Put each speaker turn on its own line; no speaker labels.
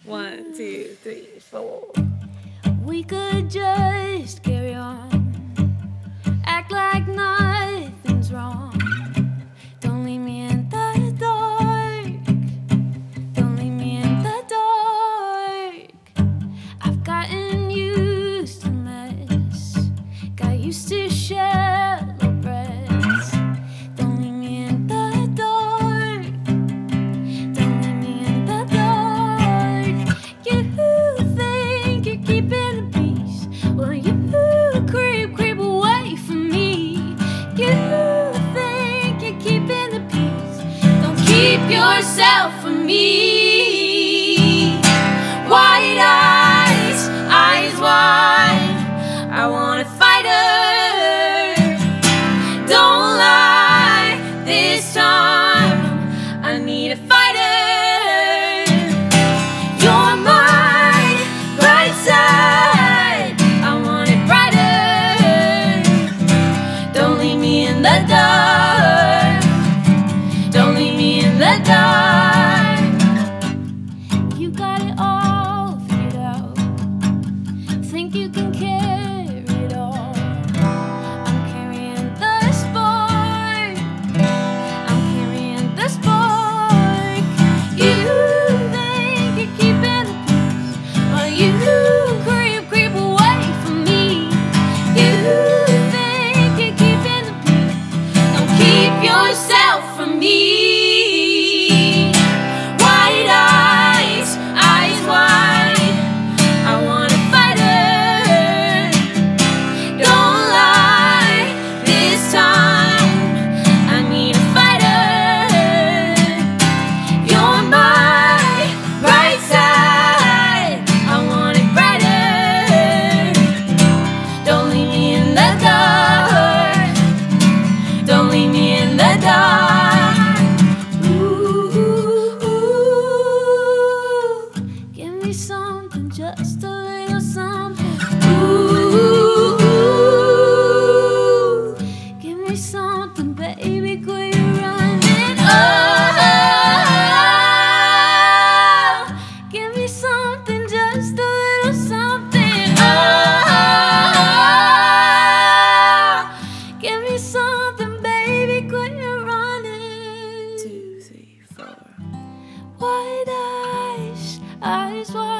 1, 2, 3, 4.
We could just carry on, act like nothing's wrong. Don't leave me in the dark. Don't leave me in the dark. I've gotten used to mess, got used to shallow breaths. Don't leave me in the dark. Don't leave me in the dark. You think you're keeping the peace? Well, you creep away from me. You think you're keeping the peace? Don't keep yourself from me. Wide eyes, eyes wide. I wanna fight her. Don't lie this time. I need a fighter. You're my bright side. I want it brighter. Don't leave me in the dark. Don't leave me in the dark. You got it all figured out. Think you can carry it all. I'm carrying the spark. I'm carrying the spark. You think you're keeping the peace? Well, you creep away from me. You think you're keeping the peace? Don't keep yourself from me. Wide eyes, eyes wide. I wanna fight her. Don't lie this time. I need a fighter. You're my bright side. I want it brighter. Don't leave me in the dark. Don't leave me in the dark. Ooh, give me something, just a little something. Ooh, give me something, baby, quit running. Oh, give me something, just a little something. Oh, give me something, baby, quit running.
2, 3, 4.
Wide eyes, eyes wide.